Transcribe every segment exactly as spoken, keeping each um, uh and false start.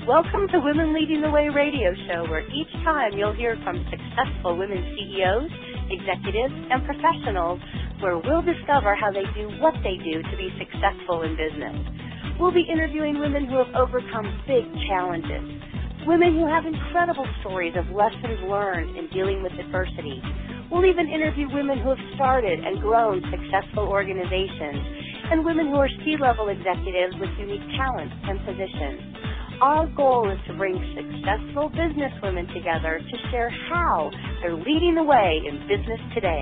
Welcome to Women Leading the Way radio show, where each time you'll hear from successful women C E Os, executives, and professionals, where we'll discover how they do what they do to be successful in business. We'll be interviewing women who have overcome big challenges, women who have incredible stories of lessons learned in dealing with adversity. We'll even interview women who have started and grown successful organizations, and women who are C-level executives with unique talents and positions. Our goal is to bring successful business women together to share how they're leading the way in business today.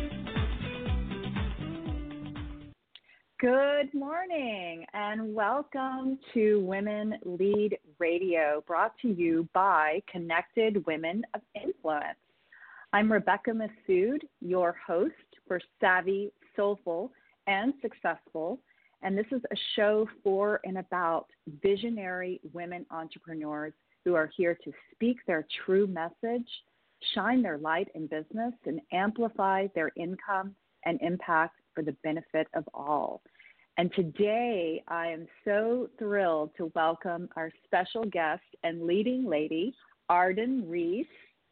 Good morning and welcome to Women Lead Radio, brought to you by Connected Women of Influence. I'm Rebecca Massoud, your host for Savvy, Soulful, and Successful, and this is a show for and about visionary women entrepreneurs who are here to speak their true message, shine their light in business, and amplify their income and impact for the benefit of all. And today, I am so thrilled to welcome our special guest and leading lady, Arden Reese.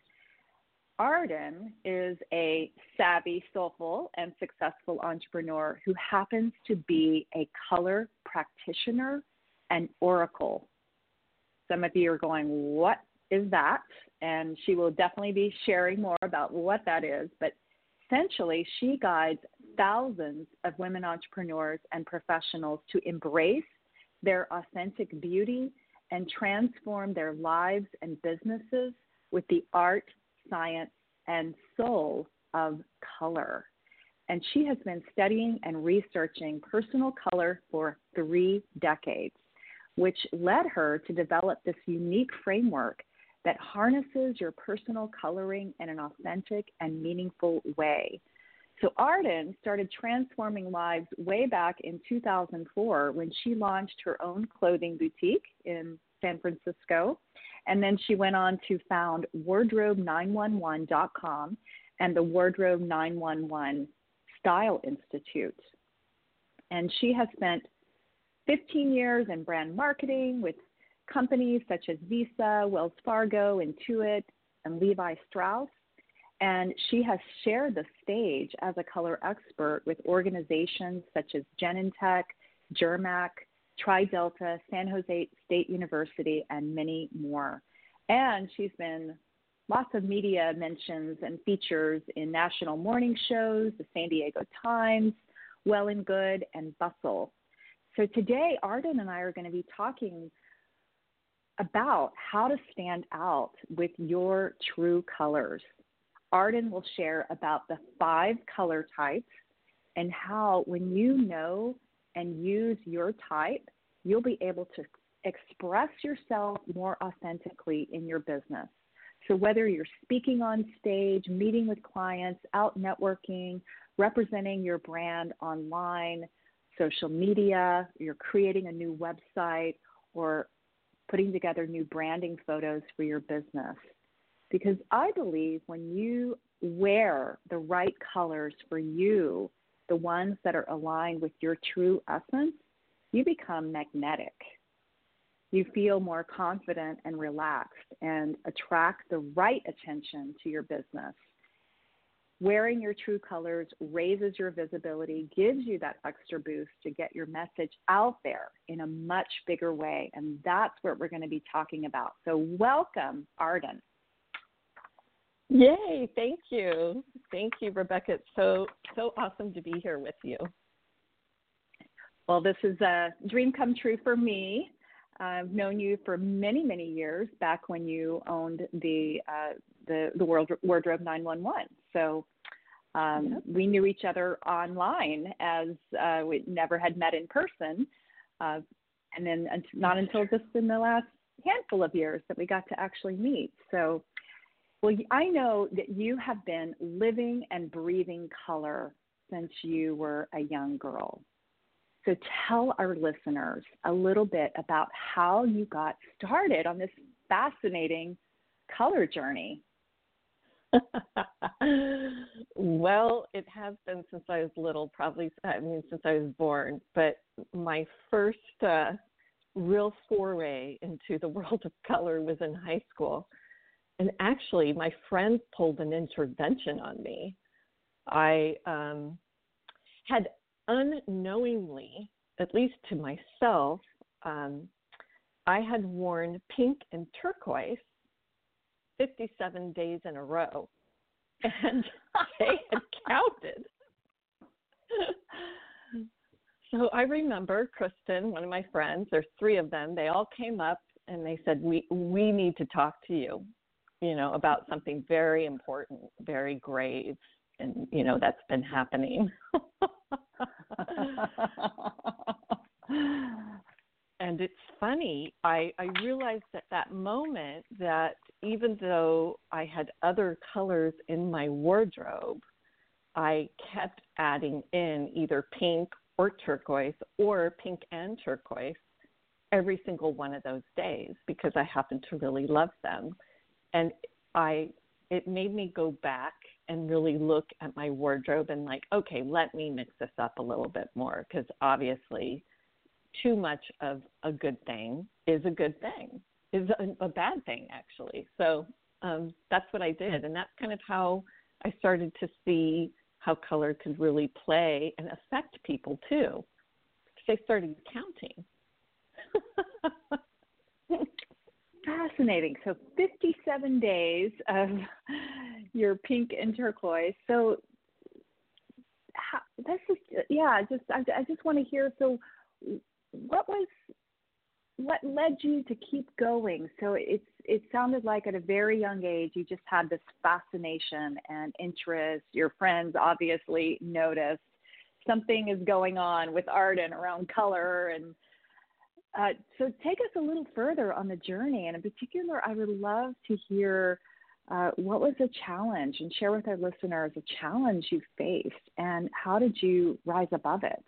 Arden is a savvy, soulful, and successful entrepreneur who happens to be a color practitioner and oracle. Some of you are going, what is that? And she will definitely be sharing more about what that is. But essentially, she guides thousands of women entrepreneurs and professionals to embrace their authentic beauty and transform their lives and businesses with the art, science, and soul of color. And she has been studying and researching personal color for three decades, which led her to develop this unique framework that harnesses your personal coloring in an authentic and meaningful way. So Arden started transforming lives way back in two thousand four when she launched her own clothing boutique in San Francisco. And then she went on to found wardrobe nine one one dot com and the Wardrobe nine one one Style Institute. And she has spent fifteen years in brand marketing with companies such as Visa, Wells Fargo, Intuit, and Levi Strauss. And she has shared the stage as a color expert with organizations such as Genentech, Germac, Tri-Delta, San Jose State University, and many more. And she's been lots of media mentions and features in national morning shows, the San Diego Times, Well and Good, and Bustle. So today, Arden and I are going to be talking about how to stand out with your true colors. Arden will share about the five color types and how, when you know and use your type, you'll be able to express yourself more authentically in your business. So whether you're speaking on stage, meeting with clients, out networking, representing your brand online, social media, you're creating a new website, or putting together new branding photos for your business. Because I believe when you wear the right colors for you, the ones that are aligned with your true essence, you become magnetic. You feel more confident and relaxed and attract the right attention to your business. Wearing your true colors raises your visibility, gives you that extra boost to get your message out there in a much bigger way. And that's what we're going to be talking about. So welcome, Arden. Yay, thank you. Thank you, Rebecca. It's so, so awesome to be here with you. Well, this is a dream come true for me. I've known you for many, many years, back when you owned the uh, the, the World, Wardrobe nine one one. So um, yep. We knew each other online, as uh, we never had met in person. Uh, and then not until just in the last handful of years that we got to actually meet. So, well, I know that you have been living and breathing color since you were a young girl. So tell our listeners a little bit about how you got started on this fascinating color journey. Well, it has been since I was little, probably, I mean, since I was born. But my first uh, real foray into the world of color was in high school. And actually, my friends pulled an intervention on me. I um, had unknowingly, at least to myself, um, I had worn pink and turquoise fifty-seven days in a row. And they had counted. So I remember Kristen, one of my friends, there's three of them, they all came up and they said, we we need to talk to you, you know, about something very important, very grave, and, you know, that's been happening. And it's funny, I, I realized at that moment that even though I had other colors in my wardrobe, I kept adding in either pink or turquoise or pink and turquoise every single one of those days because I happened to really love them. And I, it made me go back and really look at my wardrobe and like, okay, let me mix this up a little bit more because obviously too much of a good thing is a good thing, is a, a bad thing, actually. So um, that's what I did. And that's kind of how I started to see how color could really play and affect people, too. They started counting. Fascinating. So fifty-seven days of your pink and turquoise. So how, that's just, yeah, just I, I just want to hear, so what was, what led you to keep going? So it's, it sounded like at a very young age, you just had this fascination and interest. Your friends obviously noticed something is going on with Arden around color. And uh, so take us a little further on the journey. And in particular, I would love to hear uh, what was a challenge, and share with our listeners a challenge you faced and how did you rise above it?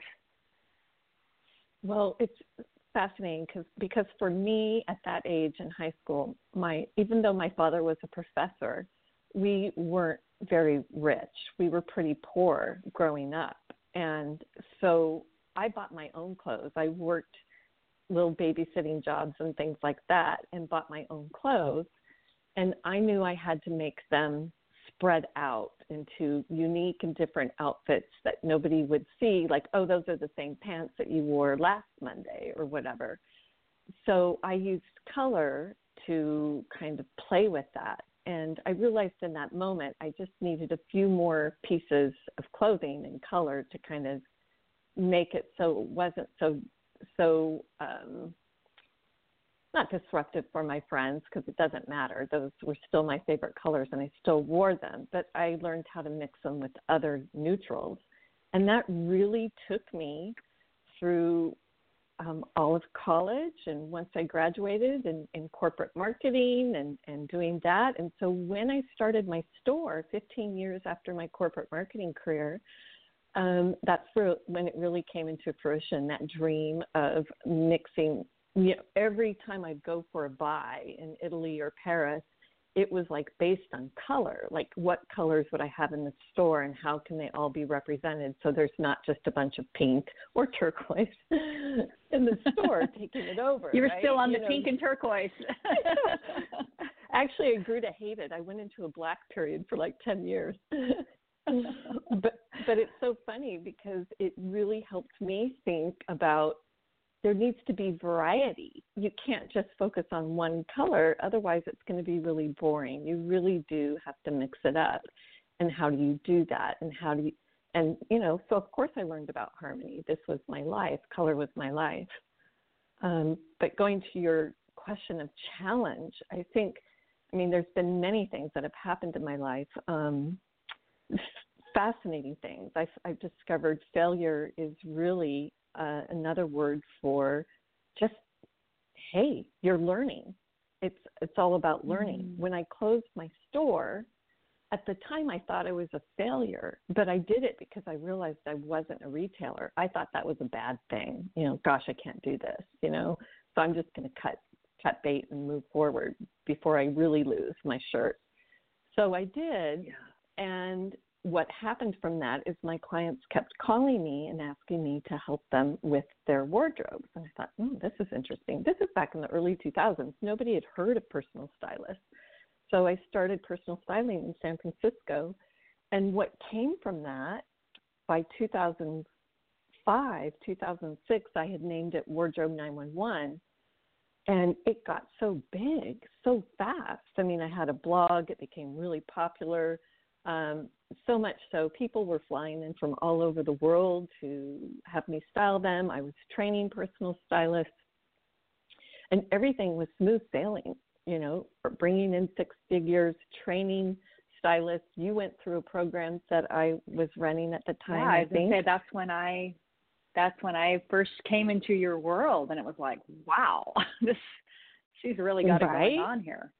Well, it's fascinating because because for me at that age in high school, my even though my father was a professor, we weren't very rich. We were pretty poor growing up. And so I bought my own clothes. I worked little babysitting jobs and things like that and bought my own clothes. And I knew I had to make them spread out into unique and different outfits that nobody would see, like, oh, those are the same pants that you wore last Monday or whatever. So I used color to kind of play with that. And I realized in that moment I just needed a few more pieces of clothing and color to kind of make it so it wasn't so, so um, not disruptive for my friends, because it doesn't matter. Those were still my favorite colors and I still wore them, but I learned how to mix them with other neutrals. And that really took me through um, all of college, and once I graduated in, in corporate marketing and, and doing that. And so when I started my store fifteen years after my corporate marketing career, um, that's for, when it really came into fruition, that dream of mixing. You know, every time I'd go for a buy in Italy or Paris, it was like based on color, like what colors would I have in the store and how can they all be represented so there's not just a bunch of pink or turquoise in the store taking it over. You were right? still on you the know, pink and turquoise. Actually, I grew to hate it. I went into a black period for like ten years. but but it's so funny because it really helped me think about there needs to be variety. You can't just focus on one color, otherwise it's going to be really boring. You really do have to mix it up. And how do you do that? And how do you, and, you know, so of course I learned about harmony. This was my life. Color was my life. Um, but going to your question of challenge, I think, I mean, there's been many things that have happened in my life. Um, fascinating things. I've, I've discovered failure is really Uh, another word for just, hey, you're learning. It's it's all about learning. Mm. When I closed my store, at the time I thought I was a failure, but I did it because I realized I wasn't a retailer. I thought that was a bad thing. You know, gosh, I can't do this, you know, so I'm just going to cut cut bait and move forward before I really lose my shirt. So I did, yeah. And what happened from that is my clients kept calling me and asking me to help them with their wardrobes. And I thought, hmm, this is interesting. This is back in the early two thousands. Nobody had heard of personal stylists. So I started personal styling in San Francisco. And what came from that, by two thousand five, two thousand six, I had named it Wardrobe nine one one. And it got so big, so fast. I mean, I had a blog. It became really popular. Um, so much so people were flying in from all over the world to have me style them. I was training personal stylists, and everything was smooth sailing, you know, bringing in six figures, training stylists. You went through a program that I was running at the time. Yeah, I, I was gonna think say that's when I, that's when I first came into your world, and it was like, wow, this, she's really got right? it going on here.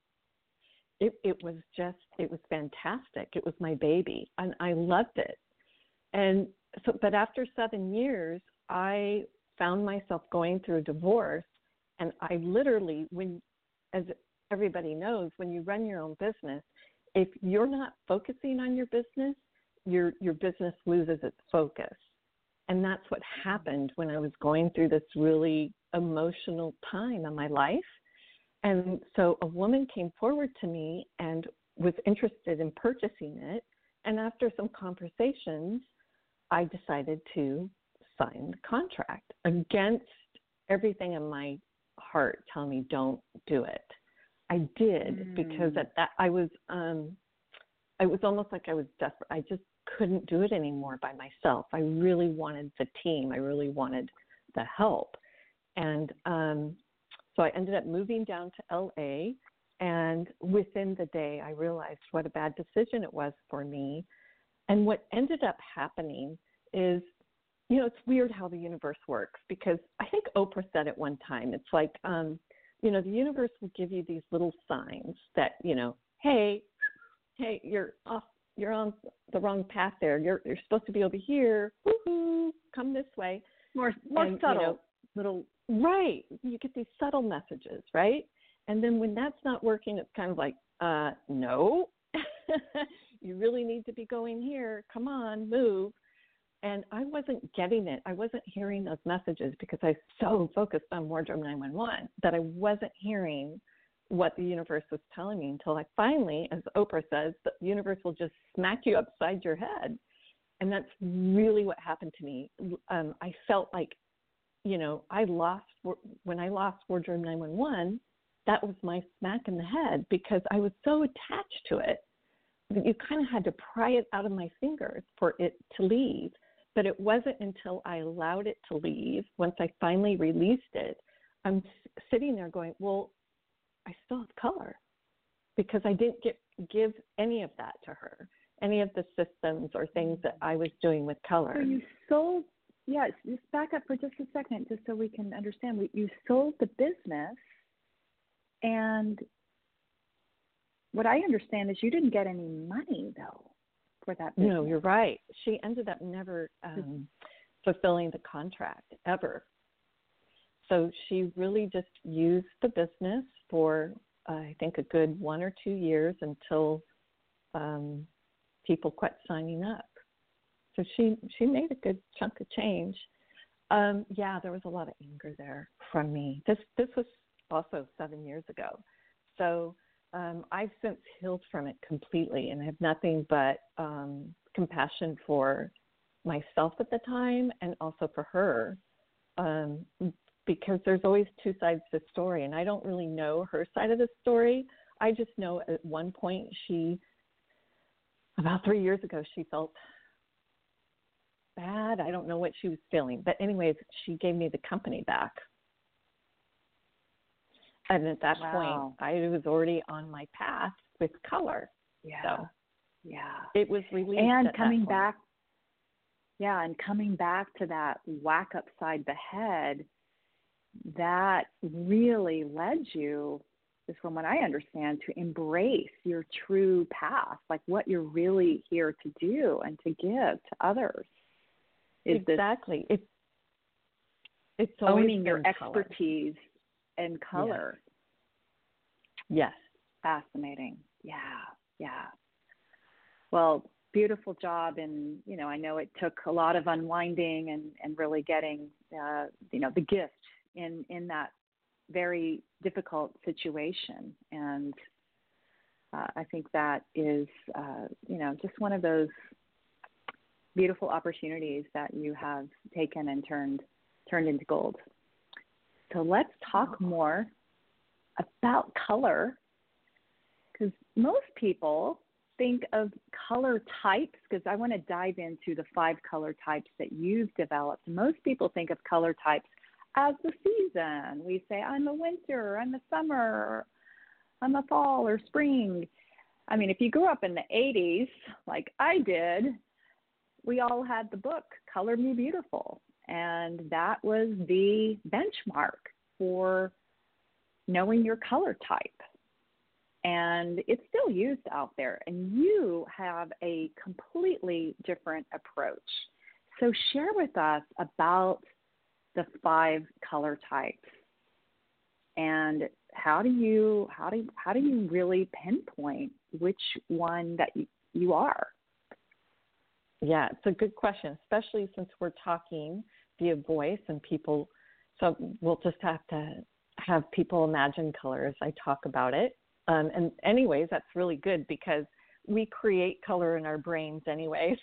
It, it was just, it was fantastic. It was my baby, and I loved it. And so, but after seven years, I found myself going through a divorce, and I literally, when, as everybody knows, when you run your own business, if you're not focusing on your business, your your business loses its focus. And that's what happened when I was going through this really emotional time in my life. And so a woman came forward to me and was interested in purchasing it. And after some conversations, I decided to sign the contract against everything in my heart telling me don't do it. I did mm. because at that I was um, I was almost like I was desperate. I just couldn't do it anymore by myself. I really wanted the team. I really wanted the help. And um, so I ended up moving down to L A, and within the day I realized what a bad decision it was for me. And what ended up happening is, you know, it's weird how the universe works, because I think Oprah said it one time. It's like, um, you know, the universe will give you these little signs that, you know, hey, hey, you're off, you're on the wrong path there. You're you're supposed to be over here. Woo-hoo, come this way. More more and, subtle, you know, little. Right. You get these subtle messages, right? And then when that's not working, it's kind of like, uh, no, you really need to be going here. Come on, move. And I wasn't getting it. I wasn't hearing those messages because I was so focused on Wardrobe nine one one that I wasn't hearing what the universe was telling me until I finally, as Oprah says, the universe will just smack you upside your head. And that's really what happened to me. Um, I felt like, you know, I lost, when I lost Wardrobe nine one one, that was my smack in the head because I was so attached to it that you kind of had to pry it out of my fingers for it to leave. But it wasn't until I allowed it to leave, once I finally released it, I'm sitting there going, well, I still have color because I didn't get, give any of that to her, any of the systems or things that I was doing with color. So you sold, yes, just back up for just a second, just so we can understand. You sold the business, and what I understand is you didn't get any money, though, for that business. No, you're right. She ended up never um, fulfilling the contract ever. So she really just used the business for, uh, I think, a good one or two years until um, people quit signing up. So she, she made a good chunk of change. Um, yeah, there was a lot of anger there from me. This this was also seven years ago. So um, I've since healed from it completely, and I have nothing but um, compassion for myself at the time and also for her. Um, because there's always two sides to the story, and I don't really know her side of the story. I just know at one point she, about three years ago, she felt bad. I don't know what she was feeling. But anyways, she gave me the company back. And at that Wow. point, I was already on my path with color. Yeah. So yeah. it was released And at coming that point. back, yeah, and coming back to that whack upside the head, that really led you, is from what I understand, to embrace your true path, like what you're really here to do and to give to others. Is exactly. This it's it's always owning your been color. expertise and color. Yes. Fascinating. Yeah, yeah. Well, beautiful job. And, you know, I know it took a lot of unwinding and, and really getting, uh, you know, the gift in, in that very difficult situation. And uh, I think that is, uh, you know, just one of those beautiful opportunities that you have taken and turned turned into gold. So let's talk more about color, because most people think of color types, because I want to dive into the five color types that you've developed. Most people think of color types as the season. We say, I'm a winter, I'm a summer, I'm a fall or spring. I mean, if you grew up in the eighties, like I did, we all had the book, Color Me Beautiful. And that was the benchmark for knowing your color type. And it's still used out there. And you have a completely different approach. So share with us about the five color types. And how do you how do how do you really pinpoint which one that you, you are? Yeah, it's a good question, especially since we're talking via voice and people. So we'll just have to have people imagine color as I talk about it. Um, and anyways, that's really good because we create color in our brains anyways.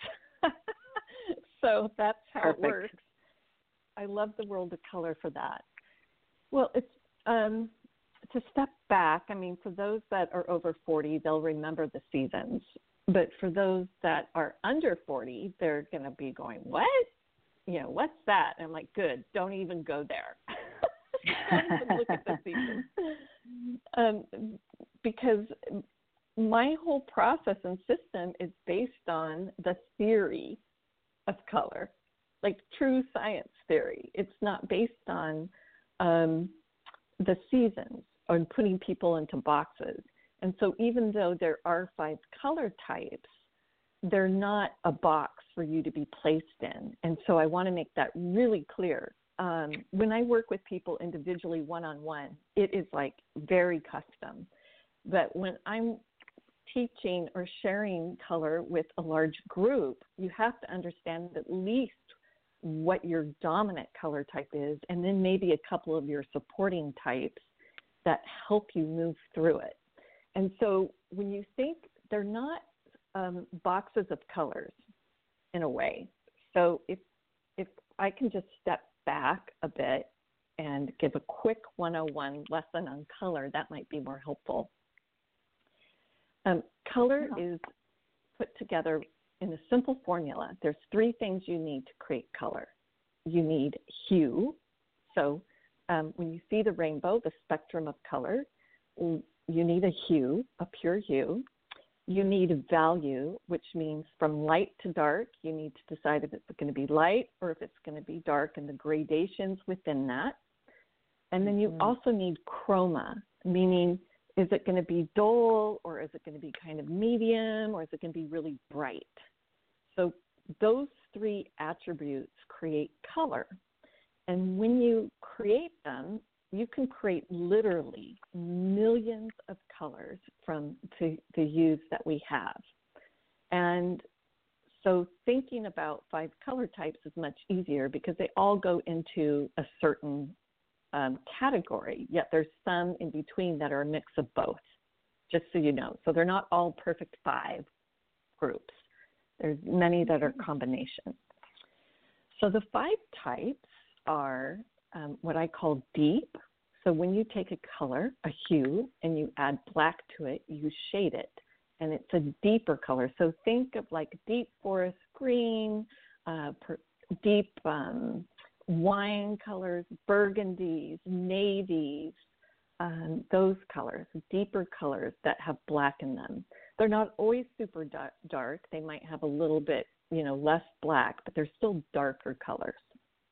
So that's how Perfect. It works. I love the world of color for that. Well, it's um, to step back. I mean, for those that are over forty, they'll remember the seasons. But for those that are under forty, they're going to be going, what? You know, what's that? And I'm like, good, don't even go there. Don't even look at the seasons. Um, because my whole process and system is based on the theory of color, like true science theory. It's not based on um, the seasons or putting people into boxes. And so even though there are five color types, they're not a box for you to be placed in. And so I want to make that really clear. Um, when I work with people individually one-on-one, it is like very custom. But when I'm teaching or sharing color with a large group, you have to understand at least what your dominant color type is, and then maybe a couple of your supporting types that help you move through it. And so when you think, they're not um, boxes of colors in a way. So if if I can just step back a bit and give a quick one oh one lesson on color, that might be more helpful. Um, color yeah. is put together in a simple formula. There's three things you need to create color. You need hue. So um, when you see the rainbow, the spectrum of color, you need a hue, a pure hue. You need value, which means from light to dark, you need to decide if it's going to be light or if it's going to be dark and the gradations within that. And then you mm-hmm. also need chroma, meaning is it going to be dull or is it going to be kind of medium or is it going to be really bright? So those three attributes create color. And when you create them, you can create literally millions of colors from the, the hues that we have. And so thinking about five color types is much easier because they all go into a certain um, category, yet there's some in between that are a mix of both, just so you know. So they're not all perfect five groups. There's many that are combinations. So the five types are Um, what I call deep. So when you take a color, a hue, and you add black to it, you shade it, and it's a deeper color. So think of like deep forest green, uh, per, deep um, wine colors, burgundies, navies, um, those colors, deeper colors that have black in them. They're not always super dark, dark. They might have a little bit, you know, less black, but they're still darker colors.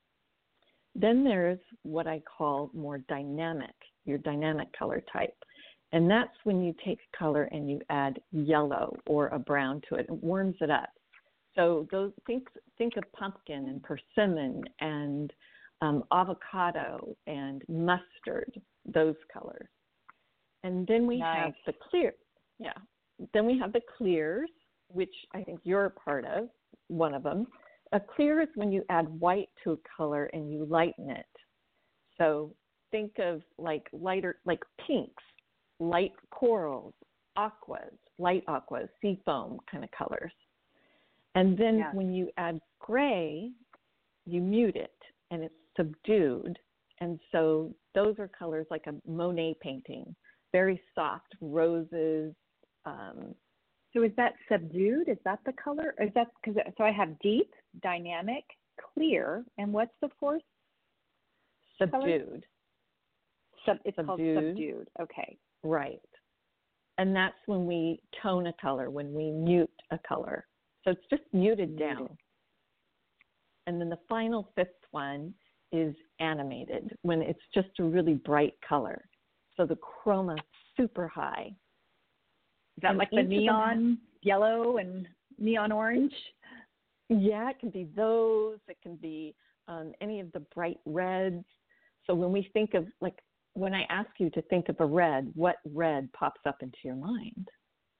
Then there's what I call more dynamic, your dynamic color type. And that's when you take color and you add yellow or a brown to it. It warms it up. So those think think of pumpkin and persimmon and um, avocado and mustard, those colors. And then we nice. have the clear. Yeah. Then we have the clears. which I think you're a part of, one of them. A clear is when you add white to a color and you lighten it. So think of like lighter, like pinks, light corals, aquas, light aquas, sea foam kind of colors. And then yes. when you add gray, you mute it and it's subdued. And so those are colors like a Monet painting, very soft roses. Um, so is that subdued? Is that the color? Is that because so I have deep, dynamic, clear, and what's the fourth? Subdued. Sub, it's subdued. called subdued. Okay. Right. And that's when we tone a color, when we mute a color. So it's just muted Muted. down. And then the final fifth one is animated, when it's just a really bright color. So the chroma super high. Is that and like the neon have, yellow and neon orange? Yeah, it can be those. It can be um, any of the bright reds. So when we think of, like, when I ask you to think of a red, what red pops up into your mind?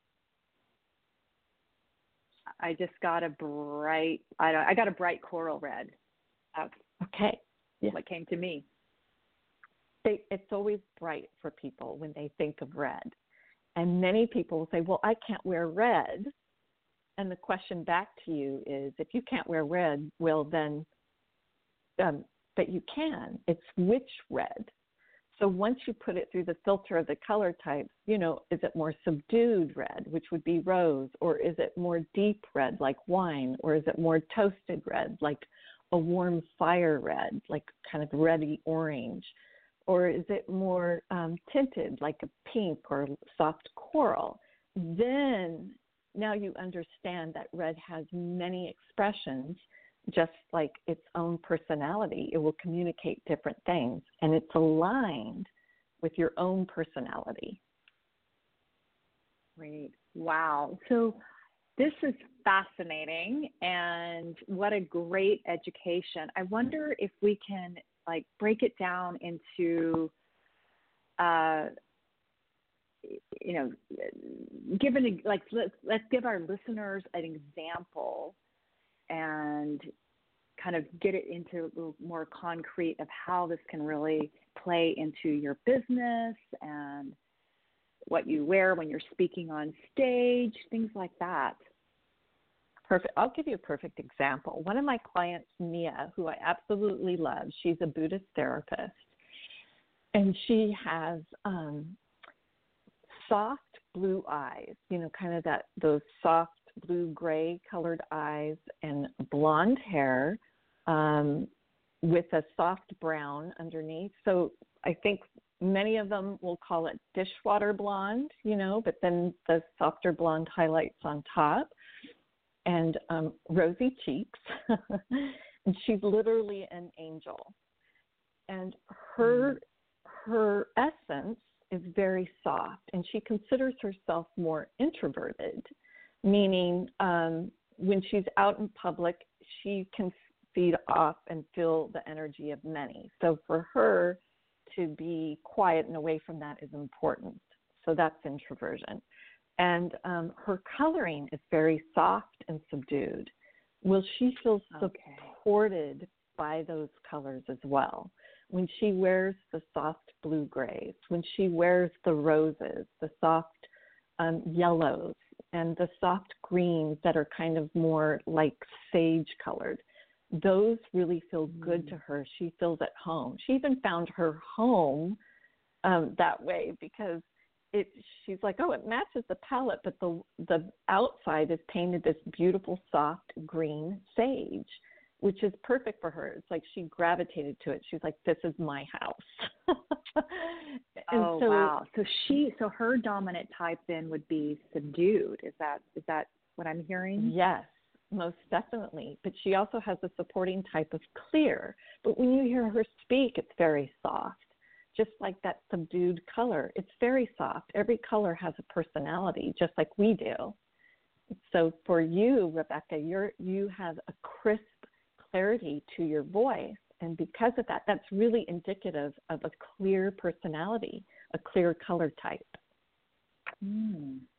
I just got a bright, I don't, I got a bright coral red. That's okay. Yeah. what came to me. They, it's always bright for people when they think of red. And many people will say, well, I can't wear red. And the question back to you is, if you can't wear red, well, then, um, but you can. It's which red? So once you put it through the filter of the color types, you know, is it more subdued red, which would be rose, or is it more deep red like wine, or is it more toasted red like a warm fire red, like kind of reddy orange, or is it more um, tinted like a pink or soft coral? Then now you understand that red has many expressions, just like its own personality. It will communicate different things, and it's aligned with your own personality. Great. Wow. So this is fascinating, and what a great education. I wonder if we can like break it down into, uh, you know, given like let's let's give our listeners an example and kind of get it into a little more concrete of how this can really play into your business and what you wear when you're speaking on stage, things like that. Perfect. I'll give you a perfect example. One of my clients, Mia, who I absolutely love, she's a Buddhist therapist, and she has um, soft blue eyes, you know, kind of that those soft blue-gray colored eyes, and blonde hair um, with a soft brown underneath. So I think many of them will call it dishwater blonde, you know, but then the softer blonde highlights on top, and um, rosy cheeks. And she's literally an angel. And her her essence is very soft, and she considers herself more introverted, meaning um, when she's out in public, she can feed off and feel the energy of many. So for her to be quiet and away from that is important. So that's introversion. And um, her coloring is very soft and subdued. Well, she feels Okay. supported by those colors as well. When she wears the soft blue grays, when she wears the roses, the soft um, yellows, and the soft greens that are kind of more like sage colored, those really feel good mm. to her. She feels at home. She even found her home um, that way because it. She's like, oh, it matches the palette, but the the outside is painted this beautiful soft green sage, which is perfect for her. It's like she gravitated to it. She's like, this is my house. and oh, so, wow. So she, so her dominant type then would be subdued. Is that, is that what I'm hearing? Yes, most definitely. But she also has a supporting type of clear. But when you hear her speak, it's very soft. Just like that subdued color, it's very soft. Every color has a personality, just like we do. So for you, Rebecca, you're, you have a crisp clarity to your voice, and because of that, that's really indicative of a clear personality, a clear color type. Mm.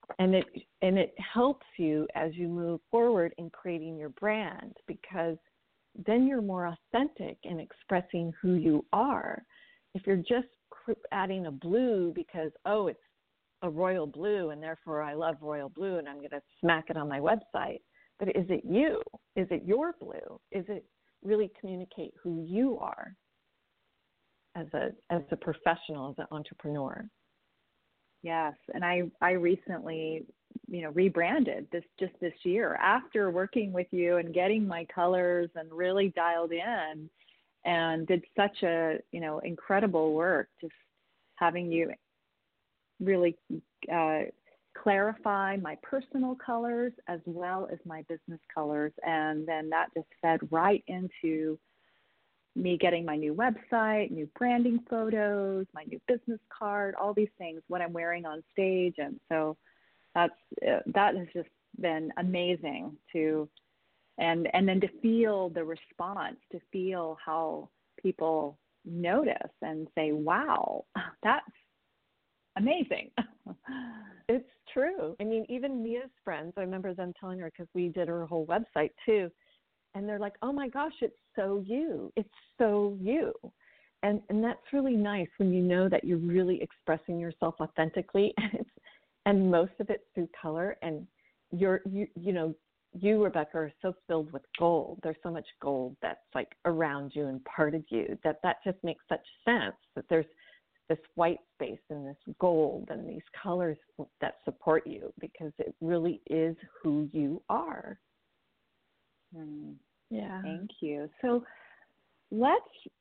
And it and it helps you as you move forward in creating your brand, because then you're more authentic in expressing who you are. If you're just adding a blue because, oh, it's a royal blue and therefore I love royal blue and I'm going to smack it on my website, but is it you? Is it your blue? Is it really communicate who you are as a as a professional, as an entrepreneur? Yes, and I, I recently, you know, rebranded this just this year after working with you and getting my colors and really dialed in, and did such a, you know, incredible work just having you really uh, clarify my personal colors as well as my business colors, and then that just fed right into me getting my new website, new branding photos, my new business card, all these things, what I'm wearing on stage. And so that's, uh, that has just been amazing to, and, and then to feel the response, to feel how people notice and say, wow, that's amazing. It's true. I mean, even Mia's friends, I remember them telling her, because we did her whole website too, and they're like, oh my gosh, it's so you. It's so you. And and that's really nice when you know that you're really expressing yourself authentically, and it's, and most of it's through color. And you're you you know, you, Rebecca, are so filled with gold. There's so much gold that's like around you and part of you that that just makes such sense, that there's this white space and this gold and these colors that support you, because it really is who you are. Hmm. Yeah. Thank you. So let's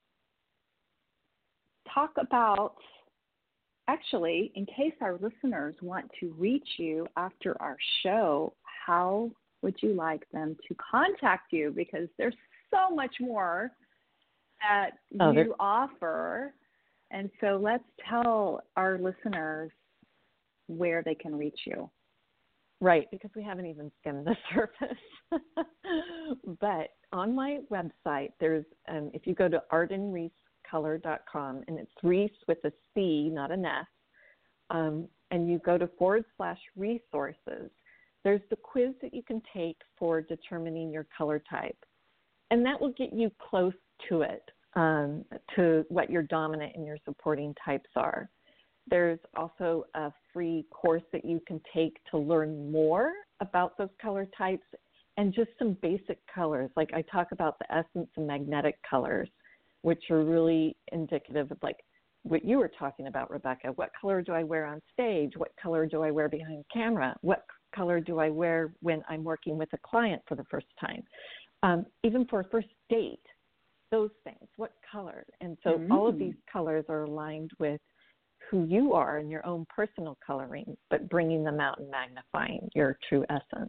talk about, actually, in case our listeners want to reach you after our show, how would you like them to contact you? Because there's so much more that oh, you offer. And so let's tell our listeners where they can reach you. Right, because we haven't even skimmed the surface. But on my website, there's, um, if you go to arden reese color dot com, and it's Reese with a C, not an S, um, and you go to forward slash resources, there's the quiz that you can take for determining your color type. And that will get you close to it, um, to what your dominant and your supporting types are. There's also a free course that you can take to learn more about those color types and just some basic colors. Like I talk about the essence and magnetic colors, which are really indicative of like what you were talking about, Rebecca. What color do I wear on stage? What color do I wear behind camera? What color do I wear when I'm working with a client for the first time? Um, even for a first date, those things, what color? And so mm. all of these colors are aligned with who you are in your own personal coloring, but bringing them out and magnifying your true essence.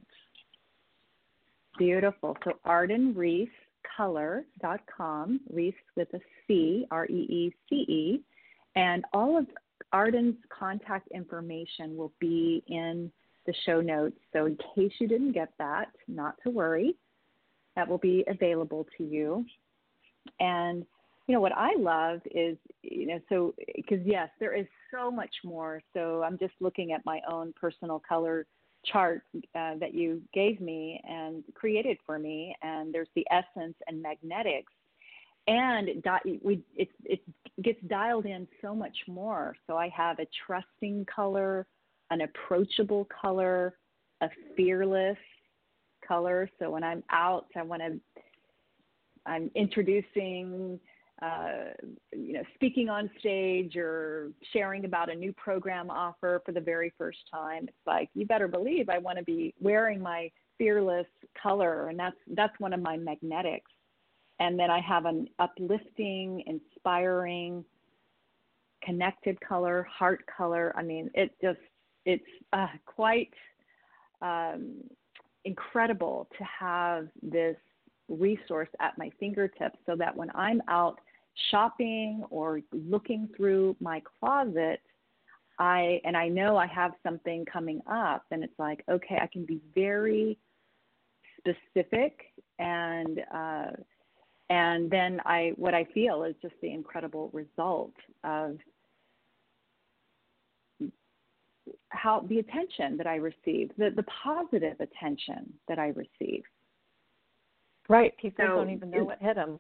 Beautiful. So arden reese color dot com, Reese with a C, R E E C E, and all of Arden's contact information will be in the show notes. So in case you didn't get that, not to worry, that will be available to you. And you know, what I love is, you know, so, because yes, there is so much more. So I'm just looking at my own personal color chart uh, that you gave me and created for me. And there's the essence and magnetics. And it, we, it, it gets dialed in so much more. So I have a trusting color, an approachable color, a fearless color. So when I'm out, I want to, I'm introducing Uh, you know, speaking on stage or sharing about a new program offer for the very first time. It's like, you better believe I want to be wearing my fearless color, and that's that's one of my magnetics. And then I have an uplifting, inspiring, connected color, heart color. I mean, it just, it's uh, quite um, incredible to have this resource at my fingertips, so that when I'm out shopping or looking through my closet, I and I know I have something coming up, and it's like, okay, I can be very specific, and uh, and then I what I feel is just the incredible result of how the attention that I receive, the, the positive attention that I receive. Right. People so, don't even know what hit them.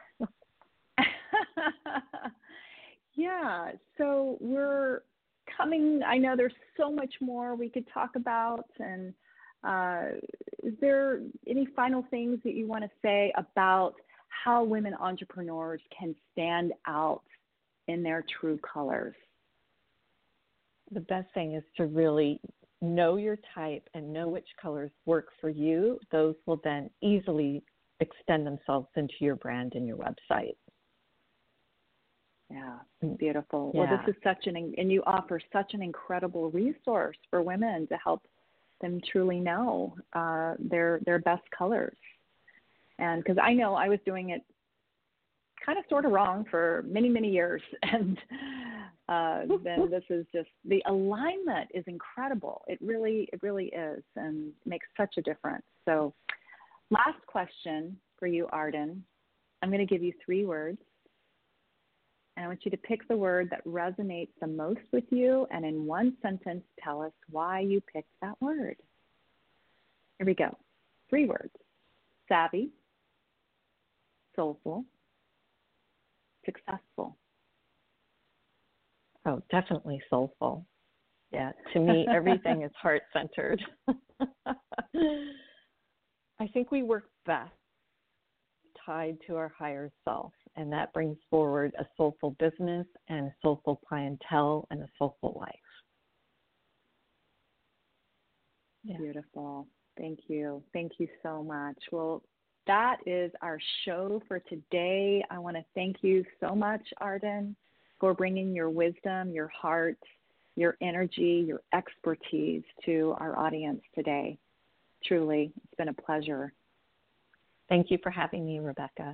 Yeah. So we're coming, I know there's so much more we could talk about. And uh, is there any final things that you want to say about how women entrepreneurs can stand out in their true colors? The best thing is to really know your type and know which colors work for you. Those will then easily extend themselves into your brand and your website. Yeah, beautiful. Yeah. Well, this is such an, and you offer such an incredible resource for women to help them truly know uh, their their best colors. And because I know I was doing it kind of sort of wrong for many, many years. And uh, then this is just, the alignment is incredible. It really, it really is, and makes such a difference. So last question for you, Arden. I'm going to give you three words. And I want you to pick the word that resonates the most with you, and in one sentence, tell us why you picked that word. Here we go. Three words: savvy, soulful, successful. Oh, definitely soulful. Yeah, to me, everything is heart-centered. I think we work best tied to our higher self, and that brings forward a soulful business and a soulful clientele and a soulful life. Yeah. Beautiful. Thank you. Thank you so much. Well, that is our show for today. I want to thank you so much, Arden, for bringing your wisdom, your heart, your energy, your expertise to our audience today. Truly, it's been a pleasure. Thank you for having me, Rebecca.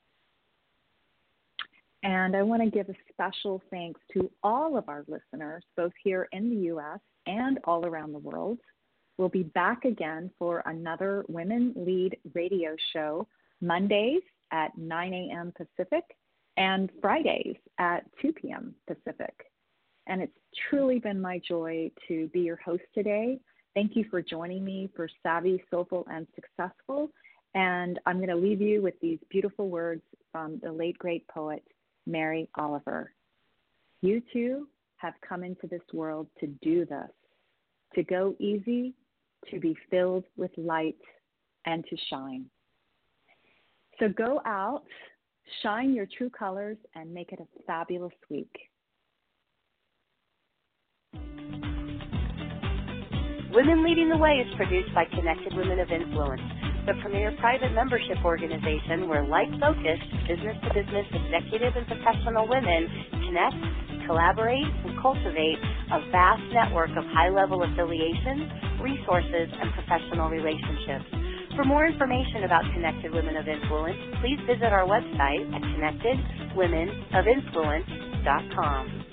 And I want to give a special thanks to all of our listeners, both here in the U S and all around the world. We'll be back again for another Women Lead radio show, Mondays at nine a.m. Pacific and Fridays at two p.m. Pacific. And it's truly been my joy to be your host today. Thank you for joining me for Savvy, Soulful, and Successful. And I'm going to leave you with these beautiful words from the late, great poet, Mary Oliver. You too have come into this world to do this, to go easy, to be filled with light, and to shine. So go out, shine your true colors, and make it a fabulous week. Women Leading the Way is produced by Connected Women of Influence, the premier private membership organization where like-focused, business-to-business executive and professional women connect, collaborate, and cultivate a vast network of high-level affiliations, resources, and professional relationships. For more information about Connected Women of Influence, please visit our website at connected women of influence dot com.